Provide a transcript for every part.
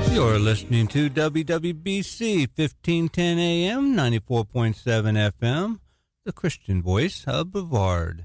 You're listening to WWBC 1510 AM, 94.7 FM, the Christian voice of Brevard.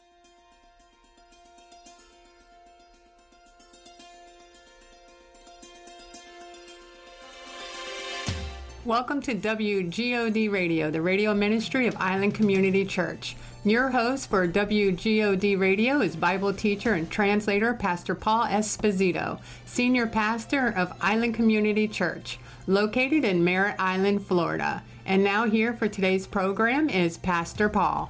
Welcome to WGOD Radio, the radio ministry of Island Community Church. Your host for WGOD Radio is Bible teacher and translator Pastor Paul Esposito, senior pastor of Island Community Church, located in Merritt Island, Florida. And now here for today's program is Pastor Paul.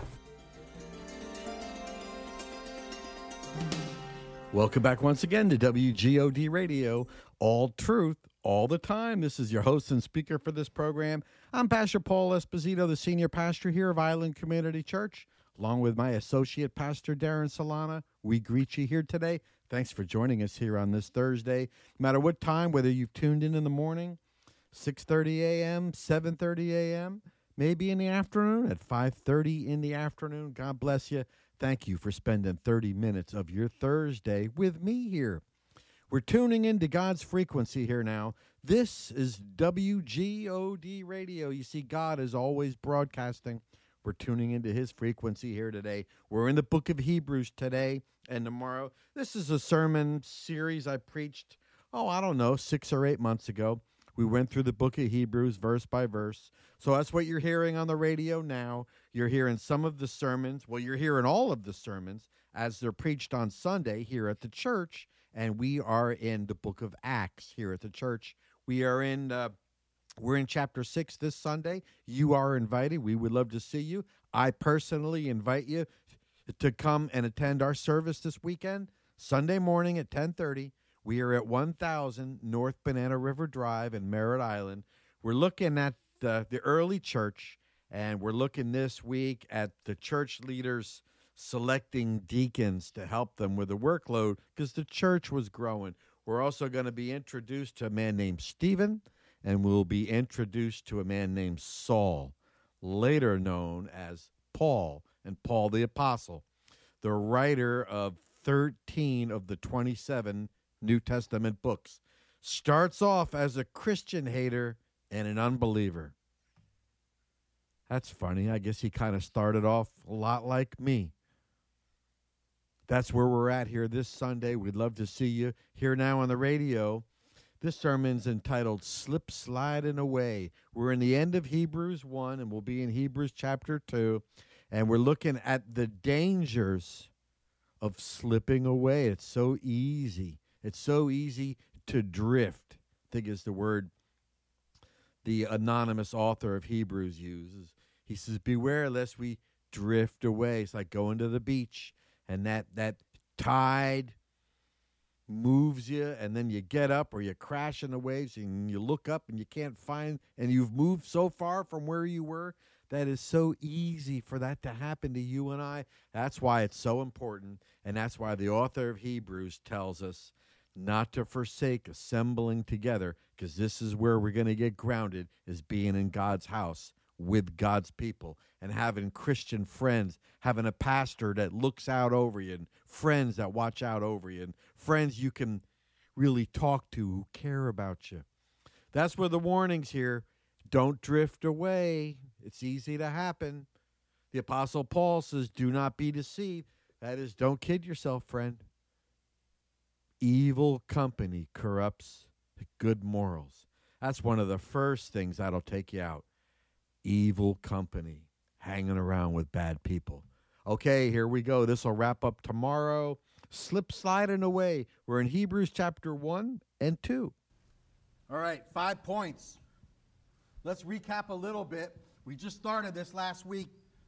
Welcome back once again to WGOD Radio, all truth, all the time. This is your host and speaker for this program. I'm Pastor Paul Esposito, the senior pastor here of Island Community Church. Along with my associate pastor, Darren Solana, we greet you here today. Thanks for joining us here on this Thursday. No matter what time, whether you've tuned in the morning, 6:30 a.m., 7:30 a.m., maybe in the afternoon at 5:30 in the afternoon. God bless you. Thank you for spending 30 minutes of your Thursday with me here. We're tuning into God's frequency here now. This is WGOD Radio. You see, God is always broadcasting. We're tuning into his frequency here today. We're in the book of Hebrews today and tomorrow. This is a sermon series I preached, 6 or 8 months ago. We went through the book of Hebrews verse by verse. So that's what you're hearing on the radio now. You're hearing some of the sermons. Well, you're hearing all of the sermons as they're preached on Sunday here at the church. And we are in the book of Acts here at the church. We're in chapter 6 this Sunday. You are invited. We would love to see you. I personally invite you to come and attend our service this weekend, Sunday morning at 10:30. We are at 1000 North Banana River Drive in Merritt Island. We're looking at the early church, and we're looking this week at the church leaders selecting deacons to help them with the workload because the church was growing. We're also going to be introduced to a man named Stephen, and we'll be introduced to a man named Saul, later known as Paul, and Paul the Apostle, the writer of 13 of the 27 New Testament books. Starts off as a Christian hater and an unbeliever. That's funny. I guess he kind of started off a lot like me. That's where we're at here this Sunday. We'd love to see you here now on the radio. This sermon's entitled Slip Sliding Away. We're in the end of Hebrews 1, and we'll be in Hebrews chapter 2, and we're looking at the dangers of slipping away. It's so easy. It's so easy to drift, I think is the word the anonymous author of Hebrews uses. He says, beware lest we drift away. It's like going to the beach, and that tide moves you, and then you get up or you crash in the waves and you look up and you can't find, and you've moved so far from where you were. That is so easy for that to happen to you and I. That's why it's so important, and that's why the author of Hebrews tells us not to forsake assembling together, because this is where we're going to get grounded, is being in God's house with God's people and having Christian friends, having a pastor that looks out over you and friends that watch out over you and friends you can really talk to who care about you. That's where the warning's here. Don't drift away. It's easy to happen. The Apostle Paul says, do not be deceived. That is, don't kid yourself, friend. Evil company corrupts good morals. That's one of the first things that'll take you out. Evil company, hanging around with bad people. Okay, here we go. This will wrap up tomorrow. Slip sliding away. We're in Hebrews chapter 1 and 2. All right, 5 points. Let's recap a little bit. We just started this last week.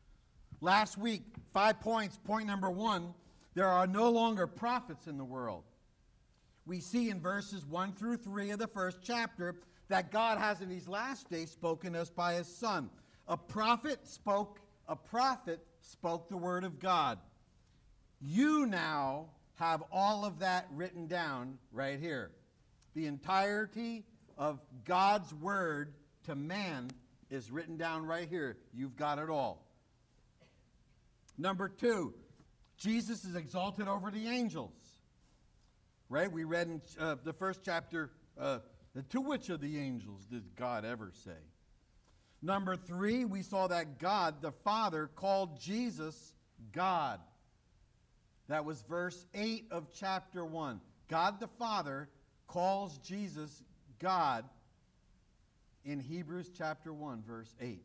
5 points. Point number 1, there are no longer prophets in the world. We see in verses 1 through 3 of the first chapter that God has in these last days spoken to us by his Son. A prophet spoke the word of God. You now have all of that written down right here. The entirety of God's word to man is written down right here. You've got it all. Number 2, Jesus is exalted over the angels. Right? We read in the first chapter To which of the angels did God ever say? Number 3, we saw that God the Father called Jesus God. That was verse 8 of chapter 1. God the Father calls Jesus God in Hebrews chapter 1, verse 8.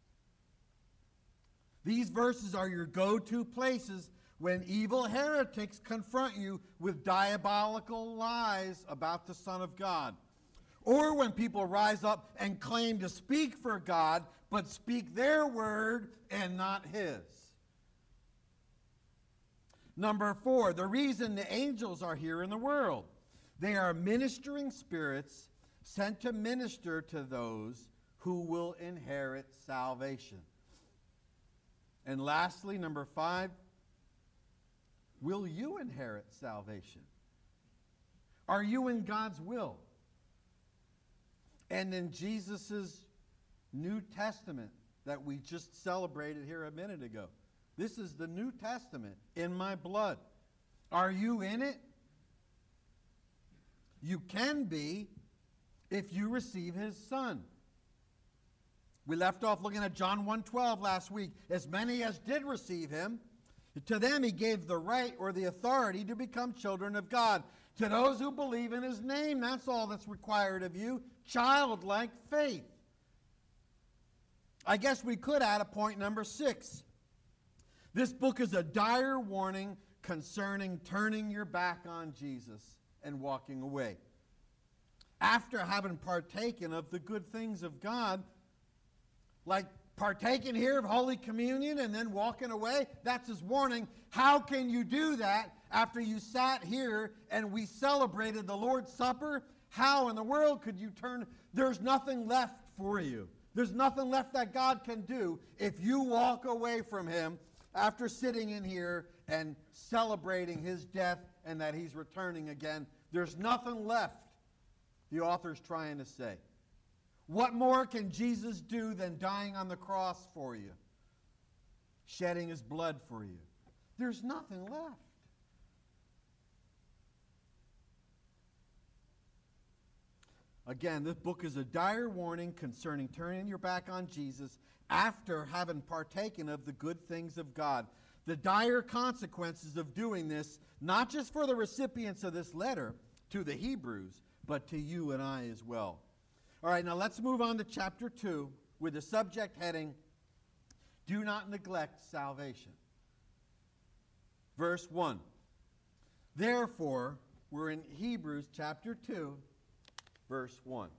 These verses are your go-to places when evil heretics confront you with diabolical lies about the Son of God. Or when people rise up and claim to speak for God, but speak their word and not his. Number 4, the reason the angels are here in the world. They are ministering spirits sent to minister to those who will inherit salvation. And lastly, number 5, will you inherit salvation? Are you in God's will? And in Jesus' New Testament that we just celebrated here a minute ago. This is the New Testament in my blood. Are you in it? You can be if you receive his Son. We left off looking at John 1:12 last week. As many as did receive him, to them he gave the right or the authority to become children of God. To those who believe in his name, that's all that's required of you. Childlike faith. I guess we could add a point number 6. This book is a dire warning concerning turning your back on Jesus and walking away. After having partaken of the good things of God, like partaking here of Holy Communion and then walking away, that's his warning. How can you do that after you sat here and we celebrated the Lord's Supper? How in the world could you turn? There's nothing left for you. There's nothing left that God can do if you walk away from him after sitting in here and celebrating his death and that he's returning again. There's nothing left, the author's trying to say. What more can Jesus do than dying on the cross for you? Shedding his blood for you. There's nothing left. Again, this book is a dire warning concerning turning your back on Jesus after having partaken of the good things of God. The dire consequences of doing this, not just for the recipients of this letter to the Hebrews, but to you and I as well. All right, now let's move on to chapter 2 with the subject heading, Do Not Neglect Salvation. Verse 1. Therefore, we're in Hebrews chapter 2, verse 1.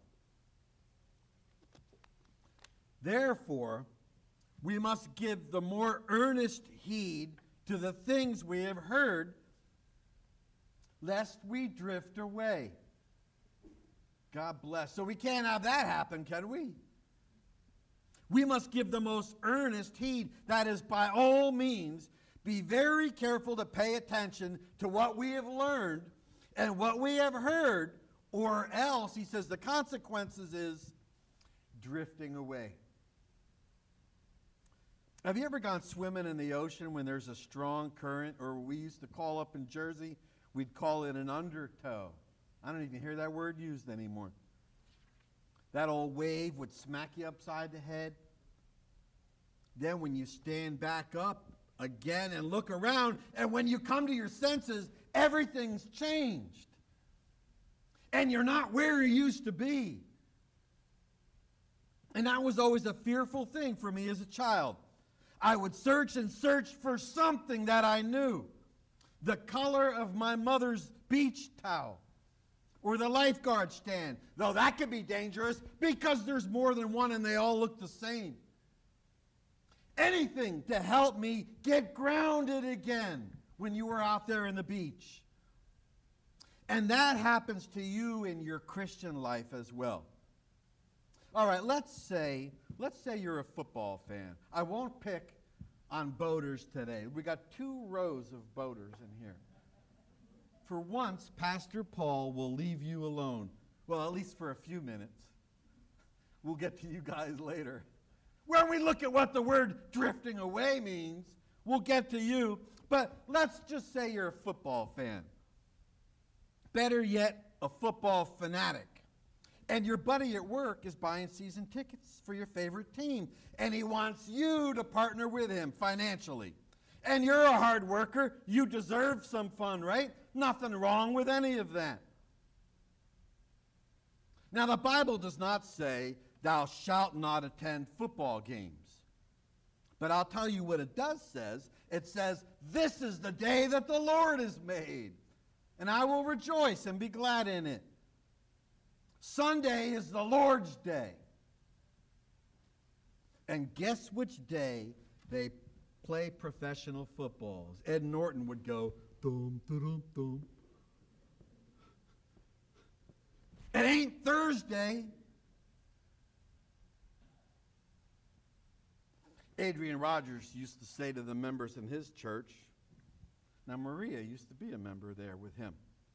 Therefore, we must give the more earnest heed to the things we have heard, lest we drift away. God bless. So we can't have that happen, can we? We must give the most earnest heed. That is, by all means, be very careful to pay attention to what we have learned and what we have heard, or else, he says, the consequences is drifting away. Have you ever gone swimming in the ocean when there's a strong current, or we used to call up in Jersey, we'd call it an undertow. I don't even hear that word used anymore. That old wave would smack you upside the head. Then when you stand back up again and look around, and when you come to your senses, everything's changed. And you're not where you used to be. And that was always a fearful thing for me as a child. I would search and search for something that I knew. The color of my mother's beach towel. Or the lifeguard stand. Though that could be dangerous because there's more than one and they all look the same. Anything to help me get grounded again when you were out there in the beach. And that happens to you in your Christian life as well. All right, let's say you're a football fan. I won't pick on boaters today. We got 2 rows of boaters in here. For once, Pastor Paul will leave you alone. Well, at least for a few minutes. We'll get to you guys later. When we look at what the word drifting away means, we'll get to you. But let's just say you're a football fan. Better yet, a football fanatic. And your buddy at work is buying season tickets for your favorite team, and he wants you to partner with him financially. And you're a hard worker. You deserve some fun, right? Nothing wrong with any of that. Now, the Bible does not say, thou shalt not attend football games. But I'll tell you what it does says. It says, this is the day that the Lord has made, and I will rejoice and be glad in it. Sunday is the Lord's day. And guess which day they play professional footballs? Ed Norton would go, dum, dum, dum. It ain't Thursday. Adrian Rogers used to say to the members in his church, now Maria used to be a member there with him.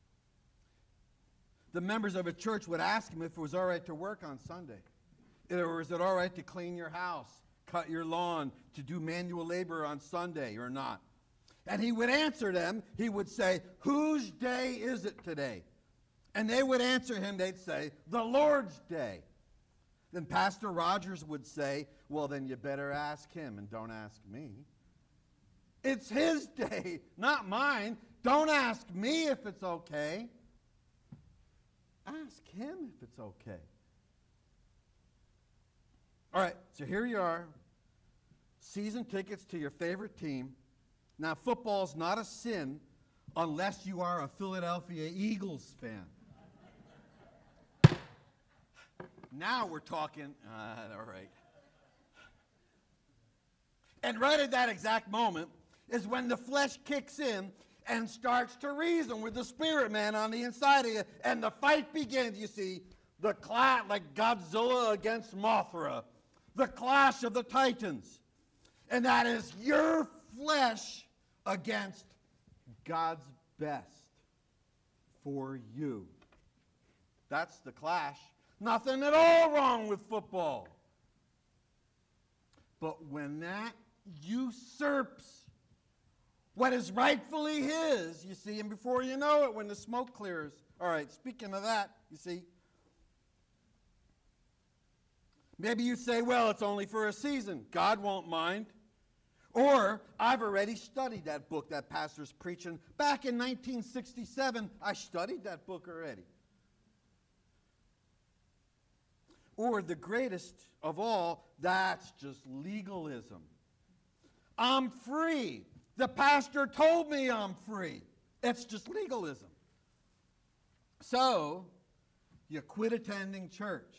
The members of a church would ask him if it was all right to work on Sunday. Or is it all right to clean your house, cut your lawn, to do manual labor on Sunday or not? And he would answer them. He would say, whose day is it today? And they would answer him. They'd say, the Lord's day. Then Pastor Rogers would say, well, then you better ask him and don't ask me. It's his day, not mine. Don't ask me if it's okay. Ask him if it's okay. All right, so here you are. Season tickets to your favorite team. Now, football's not a sin unless you are a Philadelphia Eagles fan. Now we're talking, all right. And right at that exact moment is when the flesh kicks in and starts to reason with the spirit man on the inside of you, and the fight begins. You see, the clash, like Godzilla against Mothra, the clash of the titans. And that is your flesh against God's best for you. That's the clash. Nothing at all wrong with football. But when that usurps what is rightfully his, you see, and before you know it, when the smoke clears. All right, speaking of that, you see, maybe you say, well, it's only for a season. God won't mind. Or, I've already studied that book that pastor's preaching. Back in 1967, I studied that book already. Or the greatest of all, that's just legalism. I'm free. The pastor told me I'm free. It's just legalism. So, you quit attending church.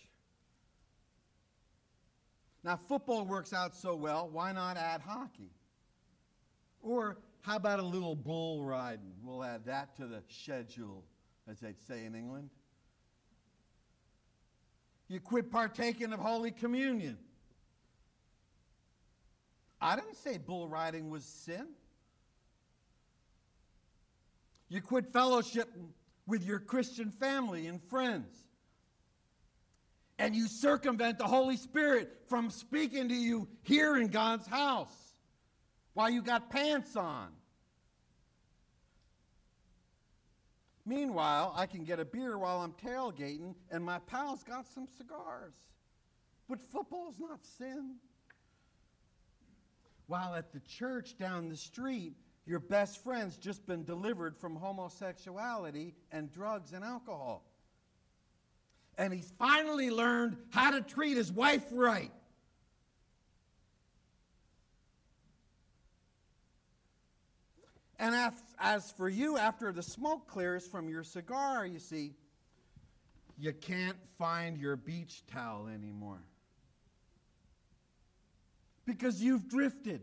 Now, football works out so well, why not add hockey? Or how about a little bull riding? We'll add that to the schedule, as they'd say in England. You quit partaking of Holy Communion. I didn't say bull riding was sin. You quit fellowship with your Christian family and friends. And you circumvent the Holy Spirit from speaking to you here in God's house while you got pants on. Meanwhile, I can get a beer while I'm tailgating, and my pal's got some cigars. But football's not sin. While at the church down the street, your best friend's just been delivered from homosexuality and drugs and alcohol. And he's finally learned how to treat his wife right. And as for you, after the smoke clears from your cigar, you see, you can't find your beach towel anymore. Because you've drifted.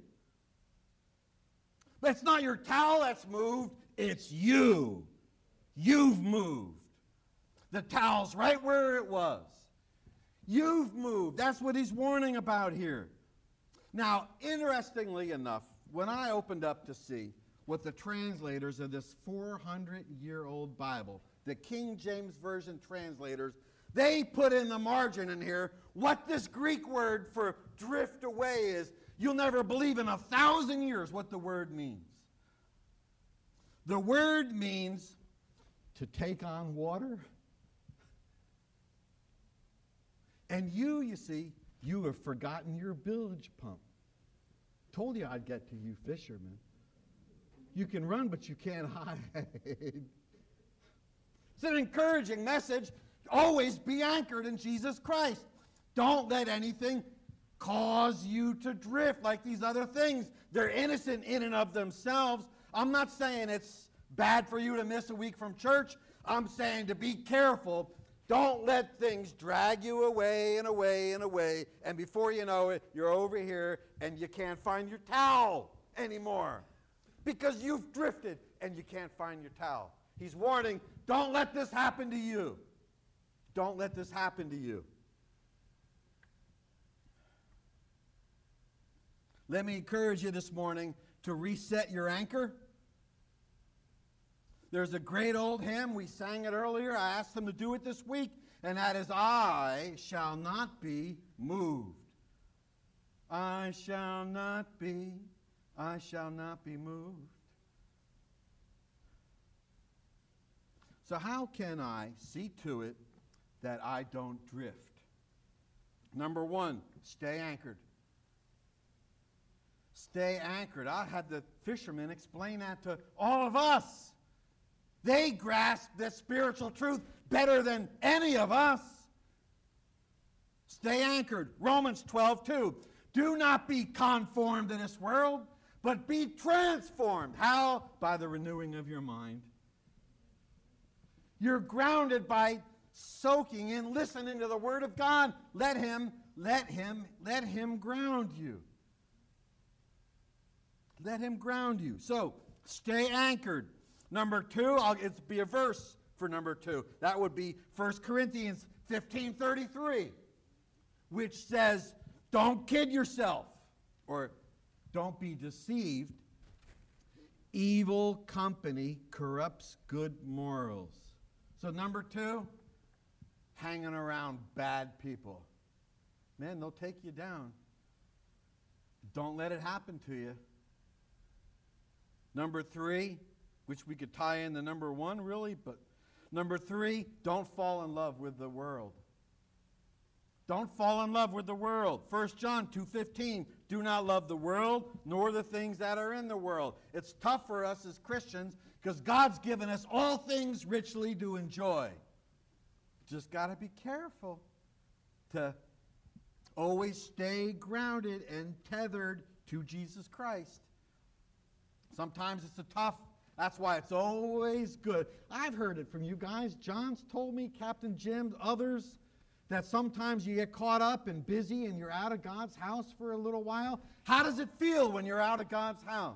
That's not your towel that's moved, it's you. You've moved. The towel's right where it was. You've moved. That's what he's warning about here. Now, interestingly enough, when I opened up to see what the translators of this 400-year-old Bible, the King James Version translators, they put in the margin in here what this Greek word for drift away is. You'll never believe in 1,000 years what the word means. The word means to take on water And you see, you have forgotten your bilge pump. Told you I'd get to you fishermen. You can run, but you can't hide. It's an encouraging message. Always be anchored in Jesus Christ. Don't let anything cause you to drift like these other things. They're innocent in and of themselves. I'm not saying it's bad for you to miss a week from church. I'm saying to be careful. Don't let things drag you away and away and away. And before you know it, you're over here and you can't find your towel anymore because you've drifted and you can't find your towel. He's warning, don't let this happen to you. Don't let this happen to you. Let me encourage you this morning to reset your anchor. There's a great old hymn. We sang it earlier. I asked them to do it this week. And that is, I shall not be moved. I shall not be moved. So how can I see to it that I don't drift? Number one, stay anchored. Stay anchored. I had the fishermen explain that to all of us. They grasp this spiritual truth better than any of us. Stay anchored. Romans 12:2. Do not be conformed to this world, but be transformed. How? By the renewing of your mind. You're grounded by soaking in, listening to the Word of God. Let Him ground you. Let Him ground you. So, stay anchored. Number two, it'll be a verse for number two. That would be 1 Corinthians 15:33, which says, don't kid yourself, or don't be deceived. Evil company corrupts good morals. So number two, hanging around bad people. Man, they'll take you down. Don't let it happen to you. Number three, which we could tie in to number one, really, but number three, don't fall in love with the world. Don't fall in love with the world. 1 John 2:15, do not love the world, nor the things that are in the world. It's tough for us as Christians because God's given us all things richly to enjoy. Just got to be careful to always stay grounded and tethered to Jesus Christ. Sometimes it's that's why it's always good. I've heard it from you guys. John's told me, Captain Jim, others, that sometimes you get caught up and busy and you're out of God's house for a little while. How does it feel when you're out of God's house?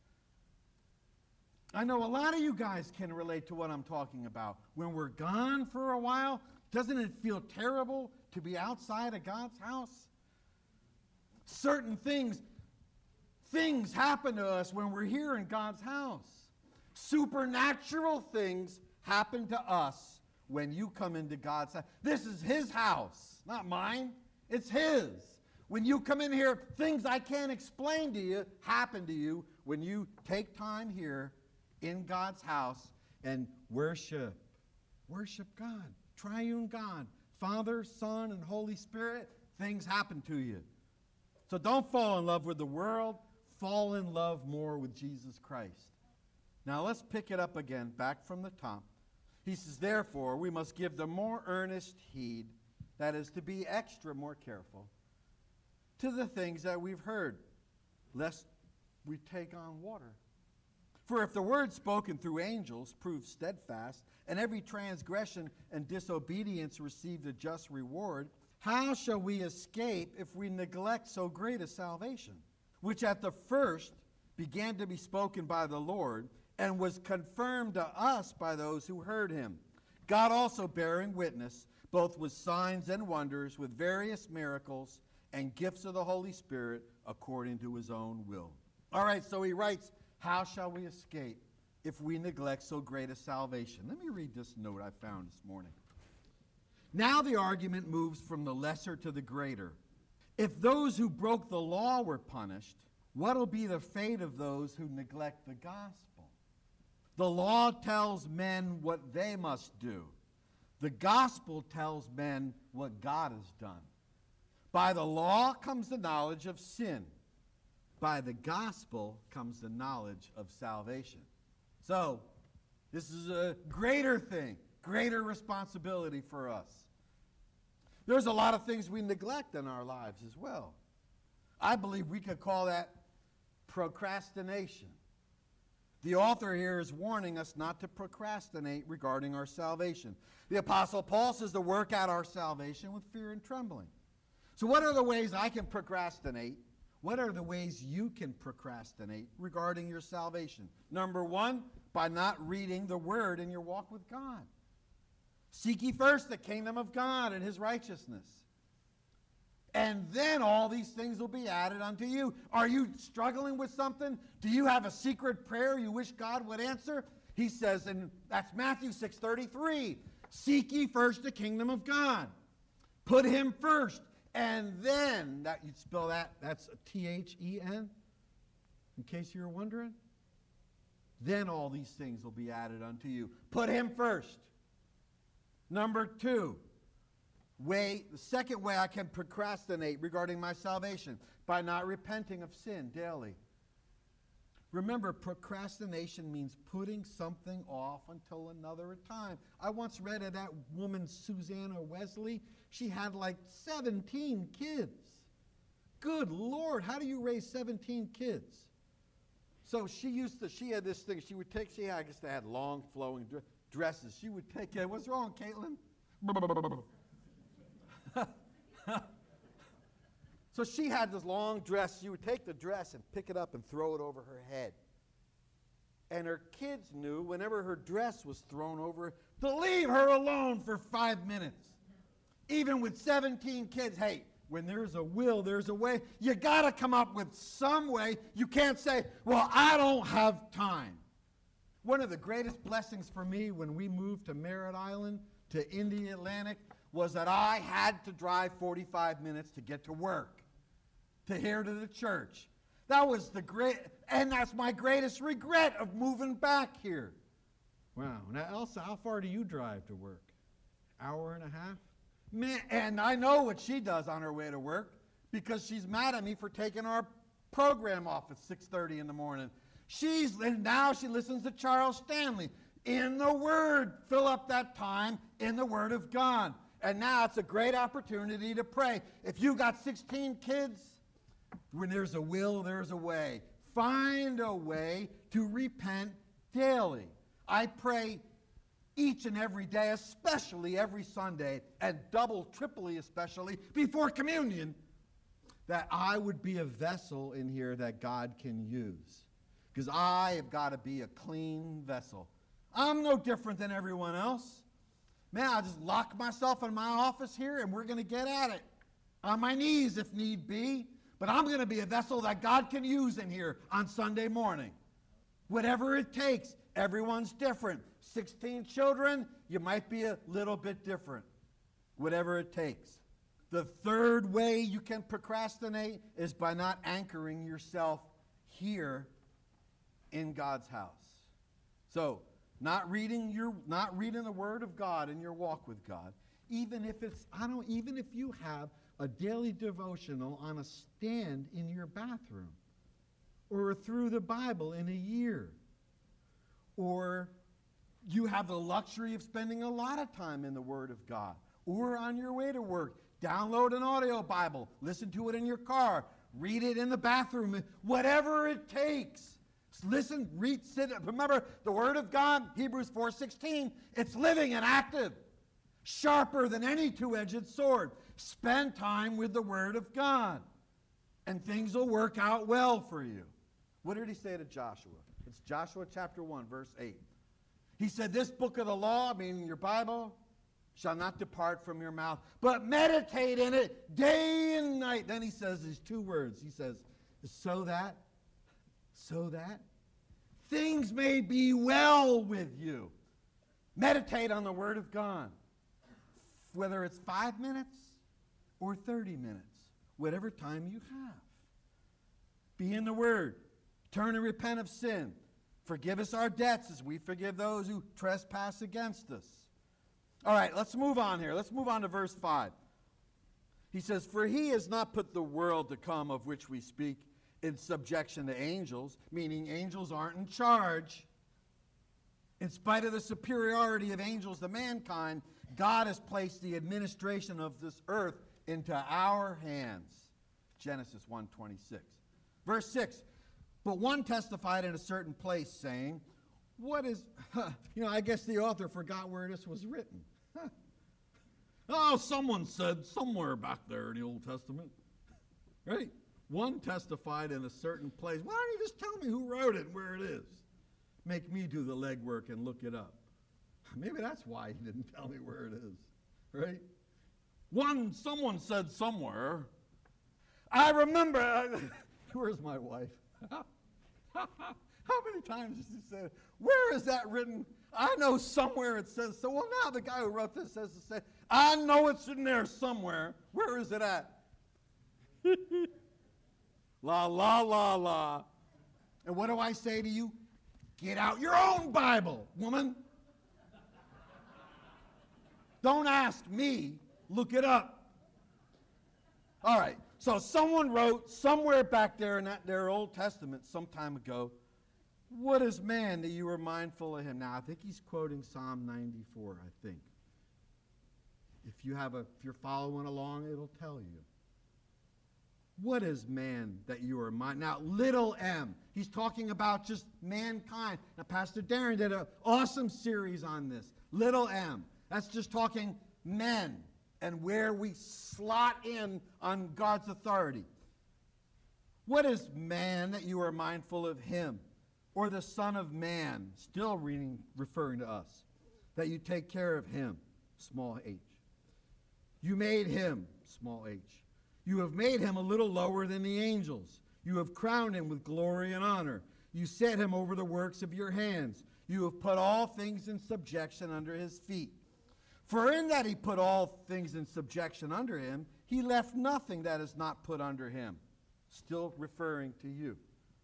I know a lot of you guys can relate to what I'm talking about. When we're gone for a while, doesn't it feel terrible to be outside of God's house? Certain things happen to us when we're here in God's house. Supernatural things happen to us when you come into God's house. This is His house, not mine. It's His. When you come in here, things I can't explain to you happen to you when you take time here in God's house and worship. Worship God, triune God, Father, Son, and Holy Spirit. Things happen to you. So don't fall in love with the world. Fall in love more with Jesus Christ. Now let's pick it up again, back from the top. He says, therefore, we must give the more earnest heed, that is, to be extra more careful, to the things that we've heard, lest we take on water. For if the word spoken through angels proved steadfast, and every transgression and disobedience received a just reward, how shall we escape if we neglect so great a salvation, which at the first began to be spoken by the Lord, and was confirmed to us by those who heard him? God also bearing witness, both with signs and wonders, with various miracles and gifts of the Holy Spirit, according to his own will. All right, so he writes, how shall we escape if we neglect so great a salvation? Let me read this note I found this morning. Now the argument moves from the lesser to the greater. If those who broke the law were punished, what will be the fate of those who neglect the gospel? The law tells men what they must do. The gospel tells men what God has done. By the law comes the knowledge of sin. By the gospel comes the knowledge of salvation. So, this is a greater thing, greater responsibility for us. There's a lot of things we neglect in our lives as well. I believe we could call that procrastination. The author here is warning us not to procrastinate regarding our salvation. The Apostle Paul says to work out our salvation with fear and trembling. So what are the ways I can procrastinate? What are the ways you can procrastinate regarding your salvation? Number one, by not reading the Word in your walk with God. Seek ye first the kingdom of God and His righteousness. And then all these things will be added unto you. Are you struggling with something? Do you have a secret prayer you wish God would answer? He says, and that's Matthew 6:33, seek ye first the kingdom of God. Put Him first. And then, that you'd spell that, that's T-H-E-N, in case you were wondering. Then all these things will be added unto you. Put Him first. Number two, the second way I can procrastinate regarding my salvation, by not repenting of sin daily. Remember, procrastination means putting something off until another time. I once read of that woman, Susanna Wesley. She had like 17 kids. Good Lord, how do you raise 17 kids? So she had this thing, I guess they had long flowing dresses. She would take, what's wrong, Caitlin? So she had this long dress. She would take the dress and pick it up and throw it over her head. And her kids knew whenever her dress was thrown over to leave her alone for 5 minutes. Even with 17 kids, hey, when there's a will, there's a way. You got to come up with some way. You can't say, well, I don't have time. One of the greatest blessings for me when we moved to Merritt Island, to Indian Atlantic, was that I had to drive 45 minutes to get to work, to here to the church. That was and that's my greatest regret of moving back here. Wow. Now, Elsa, how far do you drive to work? Hour and a half? Man, and I know what she does on her way to work because she's mad at me for taking our program off at 6:30 in the morning. And now she listens to Charles Stanley. In the Word, fill up that time in the Word of God. And now it's a great opportunity to pray. If you got 16 kids, when there's a will, there's a way. Find a way to repent daily. I pray each and every day, especially every Sunday, and double, triply especially, before communion, that I would be a vessel in here that God can use. Because I have got to be a clean vessel. I'm no different than everyone else. Man, I'll just lock myself in my office here and we're going to get at it. On my knees if need be. But I'm going to be a vessel that God can use in here on Sunday morning. Whatever it takes. Everyone's different. 16 children, you might be a little bit different. Whatever it takes. The third way you can procrastinate is by not anchoring yourself here in God's house. So, not reading the Word of God in your walk with God, even if you have a daily devotional on a stand in your bathroom, or through the Bible in a year, or you have the luxury of spending a lot of time in the Word of God, or on your way to work, download an audio Bible, listen to it in your car, read it in the bathroom, whatever it takes. Listen, read, sit. Remember, the Word of God, Hebrews 4:16, it's living and active, sharper than any two-edged sword. Spend time with the Word of God, and things will work out well for you. What did he say to Joshua? It's Joshua chapter 1, verse 8. He said, this book of the law, meaning your Bible, shall not depart from your mouth, but meditate in it day and night. Then he says these two words. He says, so that things may be well with you. Meditate on the Word of God. Whether it's 5 minutes or 30 minutes, whatever time you have. Be in the Word. Turn and repent of sin. Forgive us our debts as we forgive those who trespass against us. All right, let's move on here. Let's move on to verse 5. He says, "For he has not put the world to come of which we speak in subjection to angels," meaning angels aren't in charge. In spite of the superiority of angels to mankind, God has placed the administration of this earth into our hands. Genesis 1:26. Verse 6, "But one testified in a certain place, saying," what is, I guess the author forgot where this was written. Oh, someone said somewhere back there in the Old Testament. Right? One testified in a certain place. Why don't you just tell me who wrote it and where it is? Make me do the legwork and look it up. Maybe that's why he didn't tell me where it is. Right? Someone said somewhere. I remember. Where's my wife? How many times has he said, where is that written? I know somewhere it says so. Well, now the guy who wrote this says to say, I know it's in there somewhere. Where is it at? La, la, la, la. And what do I say to you? Get out your own Bible, woman. Don't ask me. Look it up. All right. So someone wrote somewhere back there in their Old Testament some time ago, what is man that you are mindful of him? Now, I think he's quoting Psalm 94, I think. If you're following along, it'll tell you. What is man that you are mindful? Now, little m, he's talking about just mankind. Now, Pastor Darren did an awesome series on this. Little m, that's just talking men and where we slot in on God's authority. What is man that you are mindful of him? Or the Son of Man, still referring to us, that you take care of him, small h. You made him, small h. You have made him a little lower than the angels. You have crowned him with glory and honor. You set him over the works of your hands. You have put all things in subjection under his feet. For in that he put all things in subjection under him, he left nothing that is not put under him. Still referring to you.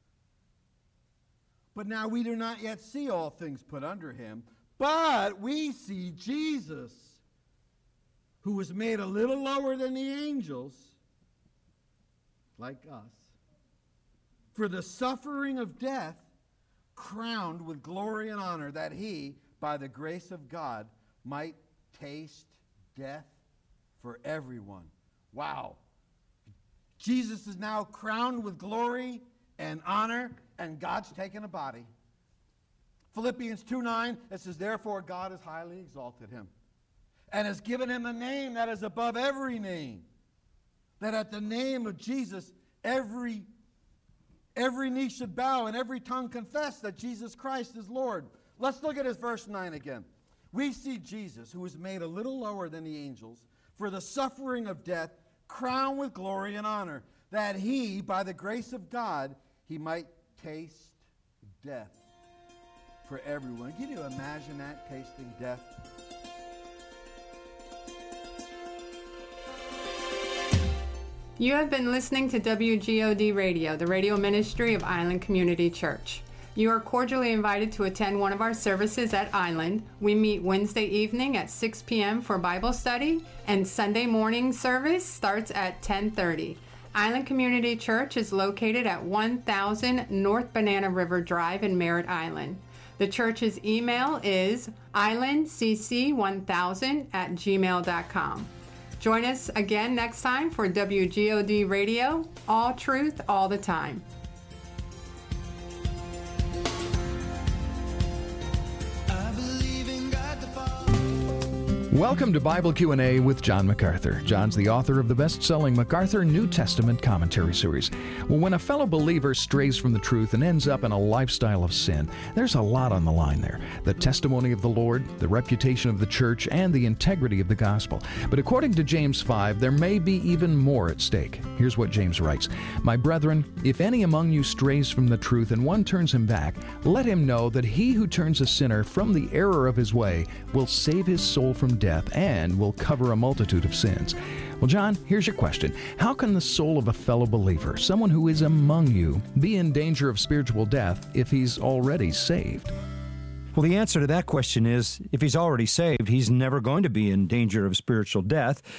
But now we do not yet see all things put under him, but we see Jesus, who was made a little lower than the angels, like us, for the suffering of death, crowned with glory and honor, that he, by the grace of God, might taste death for everyone. Wow. Jesus is now crowned with glory and honor, and God's taken a body. Philippians 2:9, it says, therefore God has highly exalted him and has given him a name that is above every name, that at the name of Jesus every knee should bow and every tongue confess that Jesus Christ is Lord. Let's look at his verse 9 again. We see Jesus, who was made a little lower than the angels, for the suffering of death, crowned with glory and honor, that he, by the grace of God, he might taste death for everyone. Can you imagine that, tasting death? You have been listening to WGOD Radio, the radio ministry of Island Community Church. You are cordially invited to attend one of our services at Island. We meet Wednesday evening at 6 p.m. for Bible study, and Sunday morning service starts at 10:30. Island Community Church is located at 1000 North Banana River Drive in Merritt Island. The church's email is islandcc1000@gmail.com. Join us again next time for WGOD Radio, all truth, all the time. Welcome to Bible Q&A with John MacArthur. John's the author of the best-selling MacArthur New Testament Commentary Series. Well, when a fellow believer strays from the truth and ends up in a lifestyle of sin, there's a lot on the line there. The testimony of the Lord, the reputation of the church, and the integrity of the gospel. But according to James 5, there may be even more at stake. Here's what James writes. My brethren, if any among you strays from the truth and one turns him back, let him know that he who turns a sinner from the error of his way will save his soul from death and will cover a multitude of sins. Well, John, here's your question. How can the soul of a fellow believer, someone who is among you, be in danger of spiritual death if he's already saved? Well, the answer to that question is, if he's already saved, he's never going to be in danger of spiritual death.